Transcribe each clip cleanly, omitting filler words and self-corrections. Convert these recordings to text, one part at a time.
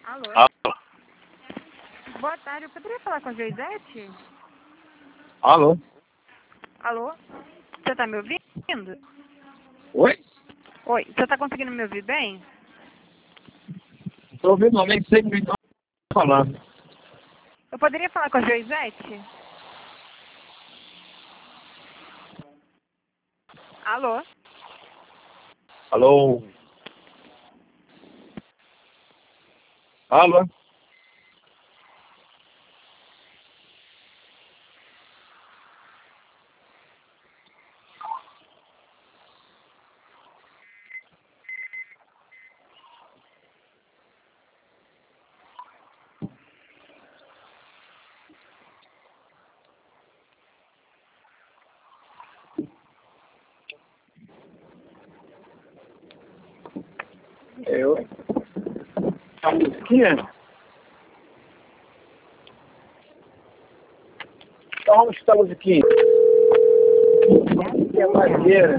Alô? Alô? Boa tarde, eu poderia falar com a Joisete? Alô? Alô? Você tá me ouvindo? Oi? Oi, você tá conseguindo me ouvir bem? Estou ouvindo alguém que sempre está falando. Eu poderia falar com a Joisete? Alô? Alô? Alô? Eu? A musiquinha? Onde está a musiquinha? Que é madeira.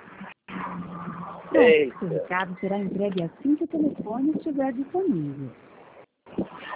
O recado será entregue assim que o telefone estiver disponível.